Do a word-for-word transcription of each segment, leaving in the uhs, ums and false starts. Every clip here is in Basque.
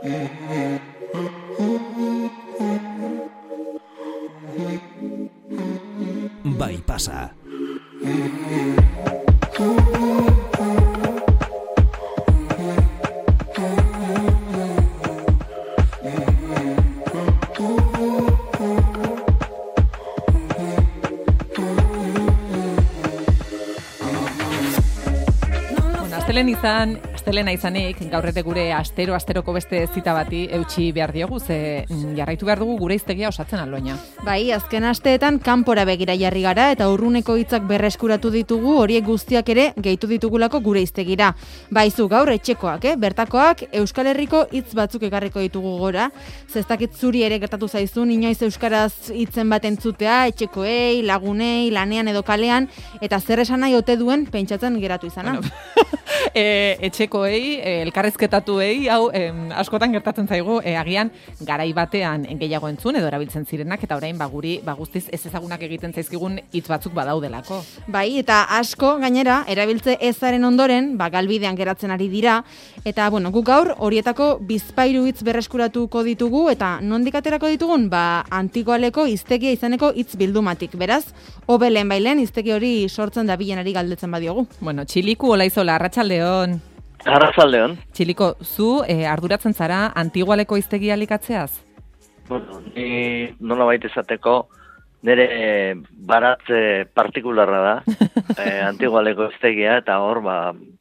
Bai pasa. Astelen izan, astelena izanik, gaurrete gure astero asteroko beste zita bati eutxi behar diogu, ze jarraitu behar dugu gure hiztegia osatzen Aloina. Bai, azken asteetan kanpora begira jarri gara eta urruneko hitzak berreskuratu ditugu, horiek guztiak ere gehitu ditugulako gure hiztegira. Baizu gaur etxekoak, eh? Bertakoak Euskal Herriko hitz batzuk ekarriko ditugu gora. Zestakit zuri ere gertatu zaizun, inoiz euskaraz hitzen bat entzutea, etxekoei, lagunei, lanean edo kalean, eta zer esan nahi ote duen pentsatzen geratu izana. Bueno. E, etxekoei, e, elkarrezketatuei, hau e, askotan gertatzen zaigu, e, agian garai batean gehiago entzun edo erabiltzen zirenak, eta orain baguri baguztiz ez ezagunak egiten zaizkigun hitz batzuk badaudelako. Bai, eta asko gainera erabiltze ezaren ondoren, ba, galbidean geratzen ari dira, eta bueno, guk gaur horietako bizpahiru hitz berreskuratuko ditugu, eta nondik aterako ditugun, ba, antikoaleko hiztegia izaneko hitz bildumatik, beraz, hobelen bailen hiztegi hori sortzen da bilenari galdetzen badiogu. Bueno, Txiliku Olaizola, Arratsaldeon. Arratsaldeon. Txiliko, zu e, arduratzen zara antigualeko hiztegia likatzeaz? Bueno, ni nola baita esateko nire baratze partikularra da, e, antigualeko hiztegia, eta hor, ba,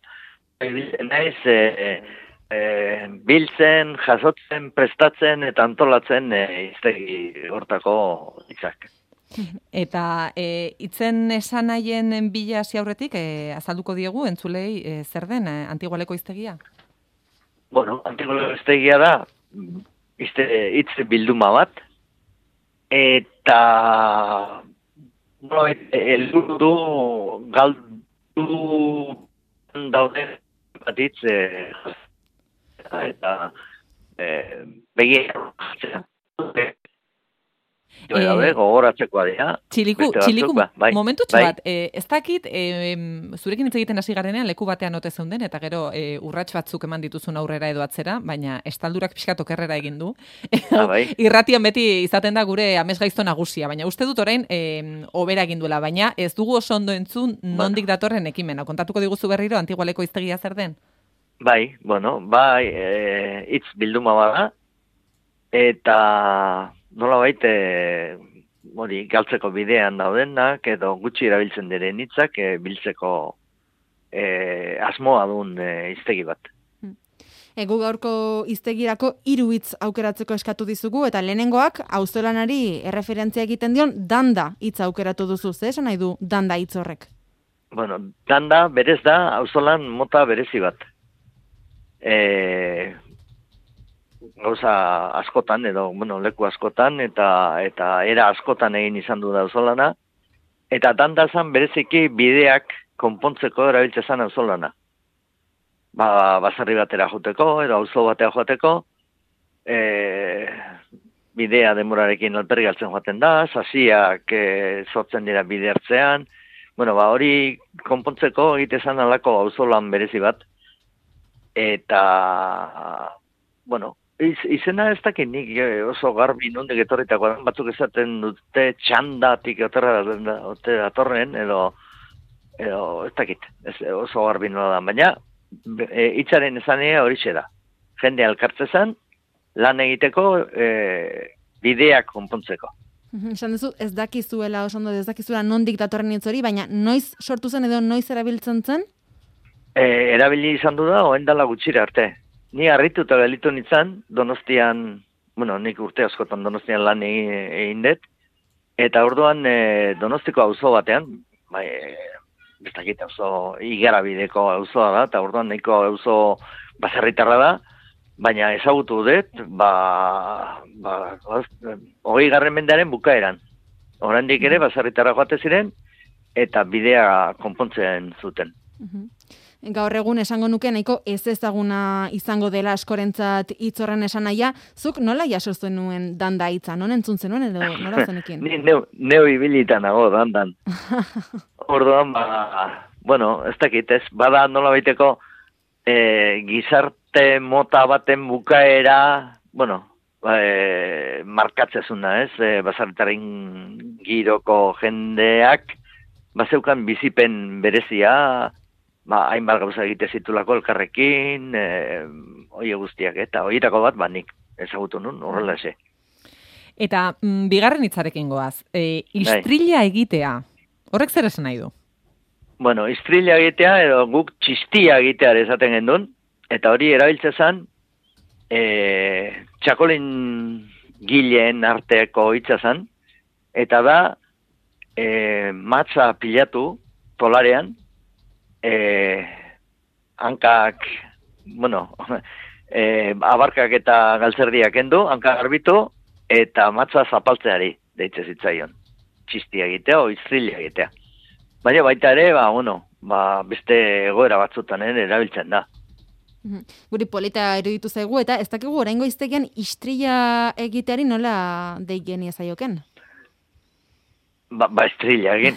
naiz e, e, biltzen, jasotzen, prestatzen eta antolatzen e, hiztegi hortako hitzak. Eta e, itzen esanahien bila hasi aurretik e, azalduko diegu entzulei e, zer den e, antigualeko hiztegia? Bueno, antigualeko hiztegia da izte, hitz bilduma bat, eta no, helburu du galdu daude bat hitz e, eta e, begia Eh, gogoratzekoa dira. Txiliku, txiliku bai, momentutxo bai. bat, eh, ez dakit, eh, zurekin hitz egiten hasi garenean leku batean ote zeunden, eta gero eh, urrats batzuk eman dituzun aurrera edo atzera, baina estaldurak pixkat okerrera egin du. Ah, bai. Irratian beti izaten da gure amesgaizto nagusia, baina uste dut orain eh, obera egin duela, baina ez dugu oso ondo entzun nondik datorren ekimena. Kontatuko diguzu berriro antigualeko hiztegia zer den? Bai, bueno, bai, e, hitz bilduma bada, eta nola baite hori galtzeko bidean daudenak edo gutxi erabiltzen diren hitzak e, biltzeko e, asmoa duen e, hiztegi bat. Egu gaurko hiztegirako hiru hitz aukeratzeko eskatu dizugu eta lehenengoak auzolanari erreferentzia egiten dion danda hitza aukeratu duzu. Ze esan nahi du danda hitz horrek? Bueno, danda berez da auzolan mota berezi bat. Eh gauza askotan edo bueno, leku askotan eta eta era askotan egin izan du da auzolana eta danda zan bereziki bideak konpontzeko erabiltzen zan auzolana. Ba, basarri batera joteko edo auzo batera joateko e, bidea demorarekin alperri galtzen joaten da, sasiak e, sortzen dira bide hartzean, bueno, ba, hori konpontzeko egite zan alako auzolan berezi bat eta bueno, Iz, izena ez dakit nik oso garbi nondik etorritako batzuk esaten dute txandatik oterra datorren edo, edo ez dakit, ez, oso garbi nola da, baina e, hitzaren esanea horixe da. Jende alkartzezan lan egiteko e, bideak konpontzeko. Esan duzu, ez dakizuela oso ondo, ez dakizuela nondik datorren hitz hori, baina noiz sortu zen edo noiz erabiltzen zen? E, erabili izan du da, oen dala gutxira arte. Ni harritu eta gelitu nintzen, Donostian, bueno, nik urte askotan Donostian lan egin dut, eta orduan e, Donostiko auzo batean, bai, ez dakit auzo igarabideko auzoa da, eta orduan nahiko auzo baserritarra da, baina ezagutu dut, ba, ba, hogei garren mendearen bukaeran. Oraindik ere baserritarra joate ziren, eta bidea konpontzen zuten. Gaur egun esango nuke nahiko ez ezaguna izango dela askorentzat hitz horren esanahia, zuk nola jaso zenuen danda hitza, non entzun zenuen edo nola zenekin? Ni neu, neu ibilita nago dandan. Orduan, ba, bueno, ez dakit ez, bada nola baiteko e, gizart, beste mota baten bukaera, bueno, e, markatzezuna, ez? E, Baserritarren giroko jendeak, bazeukan bizipen berezia, ba, hainbat gauza egite zitulako elkarrekin, e, oie guztiak, eta oietako bat, ba, nik ezagutu nun, horrela eze. Eta mm, bigarren hitzarekin goaz, e, istrila egitea, horrek zer esan nahi du? Bueno, istrila egitea, edo guk txistia egitea esaten gendun, eta hori erabiltze zen, e, txakolin gileen arteko hitza zen, eta da, e, matza pilatu, tolarean, e, hankak, bueno, e, abarkak eta galtzerdiak endu, hankak garbitu, eta matza zapaltzeari deitze zitzaion. Txistia egitea o istrila egitea. Baina baita ere, ba, bueno, ba, beste egoera batzutan ere erabiltzen da. Guri polita eruditu zaigu, eta ez dakigu oraingo hiztegian istrila egiteari nola deigeni ezaioken? Ba, ba istrila egin.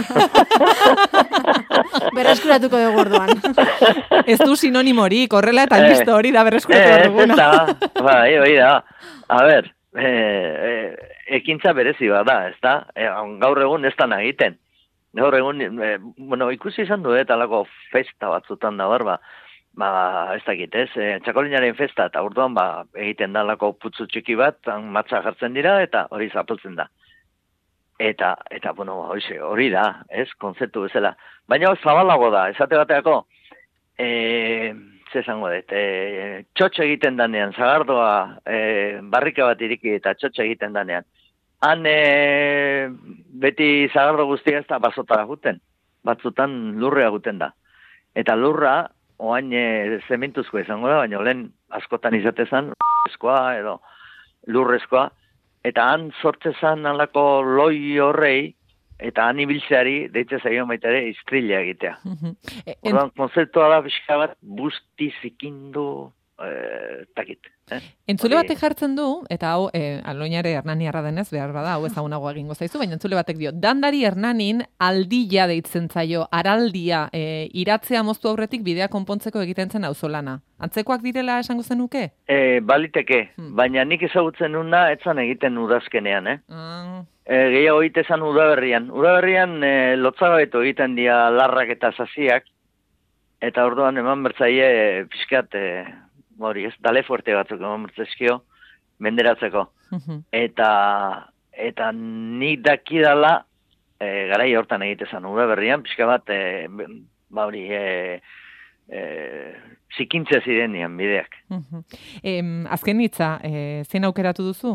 Berreskuratuko dugu orduan. Ez du sinonimorik, horrela eta listo hori da berreskuratu duguna. Ez, ez, bai, hori da. A ber, e, e, ekintza berezi bat da, ez da? E, gaur egun ez da egiten. Gaur egun, e, bueno, ikusi izan du, eta alako festa batzutan da barba, ba, ez dakit, ez? E, txakolinaren festa, eta urduan, ba, egiten da alako putzu txiki bat, matza jartzen dira, eta hori zapaltzen da. Eta, eta, bueno, hori, hori da, ez? Konzeptu bezala. Baina hori zabalago da, esate bateako, e, ze esango dut, e, txotxe egiten danean, zagardoa, e, barrika bat iriki eta txotxe egiten danean. Han e, beti zagardo guztia ez da basotara guten, batzutan lurrea guten da. Eta lurra, oain e, zementuzkoa izango da, baina lehen askotan izatezan, lurrezkoa edo lurrezkoa, eta han sortzezan alako loi horrei, eta han ibiltzeari, deitze zaio baita ere, istrila egitea. Orduan, konzeptua da pixka bat, busti zikindu, e, takit. Eh? Entzule batek jartzen du, eta hau, e, Aloinare Hernaniarra denez, behar bada, hau ezagunago egingo zaizu, baina entzule batek dio, Dandari Hernanin aldia deitzen zaio, araldia, e, iratzea moztu aurretik bidea konpontzeko egiten zen auzolana. Antzekoak direla esango zenuke? E, baliteke, hmm. baina nik ezagutzen nuna, etzan egiten udazkenean, eh? Mm. E, gehiago egitezan udaberrian. Udaberrian e, lotzagabetu egiten dira larrak eta zaziak, eta orduan eman bertzaie e, pixkat, e, hori ez, dale fuerte batzuk eman bertzezkio, menderatzeko. Uh-huh. Eta, eta nik dakidala, e, garai hortan egitezan udaberrian, pixka bat, e, ba hori, e, e, zikintze zirenian bideak. Uh-huh. E, azken hitza, e, zein aukeratu duzu?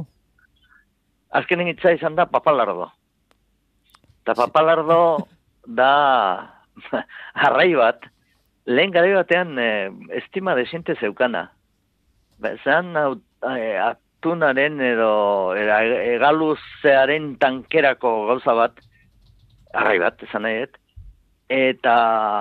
Azken hitza izan da papalardo. Eta papalardo da arrai bat, lehen garai batean e, estima desiente zeukana. Zan e, atunaren edo era, egaluzearen tankerako gauza bat, arrai bat, esan nahi et, eta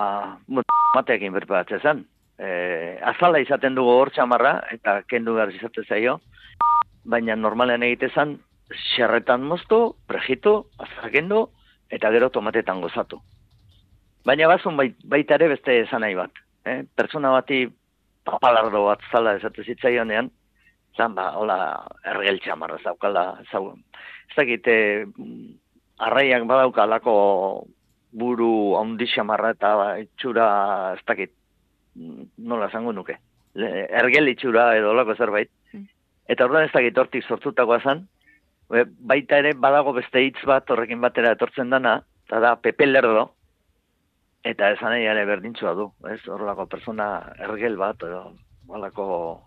mateekin berpatzen zen. E, azala izaten dugu hor txamarra, eta kendu behar izaten zaio, baina normalean egitezan, xerretan moztu, prejitu, azala kendu, eta gero tomatetan gozatu. Baina bazun bait, baita ere beste esan nahi bat. Eh? Pertsona bati papalardo bat zala esate zitzaionean, zan ba, hola, ergel txamarra zaukala, zau, ez dakit, eh, arraiak badauka alako buru handi xamarra eta itxura, ez dakit, nola zango nuke, ergel itxura edo olako zerbait. Mm. Eta orduan ez dakit hortik sortutakoa zan, baita ere badago beste hitz bat horrekin batera etortzen dana, eta da Pepe Lerdo, eta esan nahi ere berdintzua du, ez? Horrelako persona ergel bat, edo horrelako,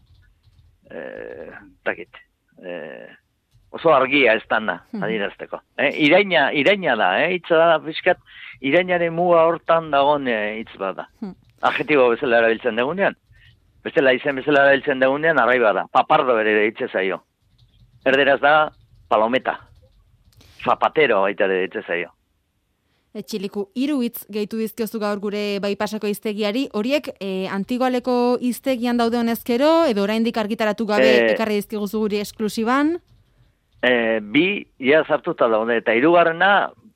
eh, takit, eh, oso argia ez dana, adirazteko. Eh? Iraina, iraina da, eh? Hitza da, pixkat, irainaren muga hortan dagoen hitz bat da. Adjetibo bezala erabiltzen dugunean. Bestela izen bezala erabiltzen dugunean, arrai bada. Papardo ere hitze zaio. Erderaz da, palometa. Zapatero baita ere hitze zaio. Etxiliku, hiru hitz gehitu dizkiozu gaur gure Baipasako hiztegiari, horiek e, Antigualeko hiztegian daude honezkero, edo oraindik argitaratu gabe e, ekarri dizkiguzu guri esklusiban? E, bi, ja zartuta daude, eta hirugarrena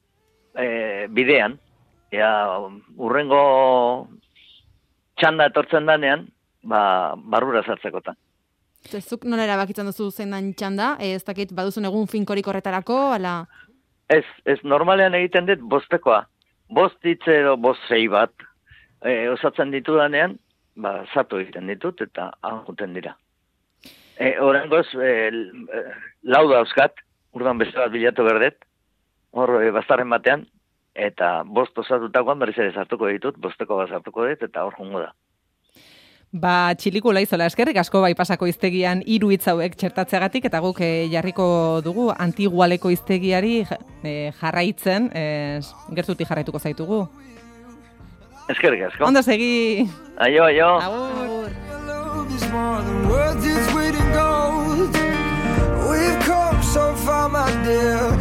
e, bidean, ja urrengo txanda etortzen danean, ba, barrura sartzekotan. Zuk nola erabakitzen duzu zein dan txanda? Ez dakit baduzun egun finkorik horretarako, ala... Ez, ez normalean egiten dut bostekoa. Bost hitz edo bost sei bat e, osatzen ditudanean, ba, zatu egiten ditut eta anjuten dira. E, Horengoz, e, lau dauzkat, urdan beste bat bilatu berdet, hor e, baztarren batean, eta bost osatutakoan berriz ere sartuko ditut, bosteko bat sartuko dut, eta hor jungo da. Ba, txilikula izola eskerrik asko bai pasako iztegian hiru hitz hauek txertatzeagatik, eta guk e, jarriko dugu antigualeko iztegiari e, jarraitzen, e, gertutik jarraituko zaitugu. Eskerrik asko. Ondo segi. Aio, aio. Agur. We've come so far, my dear.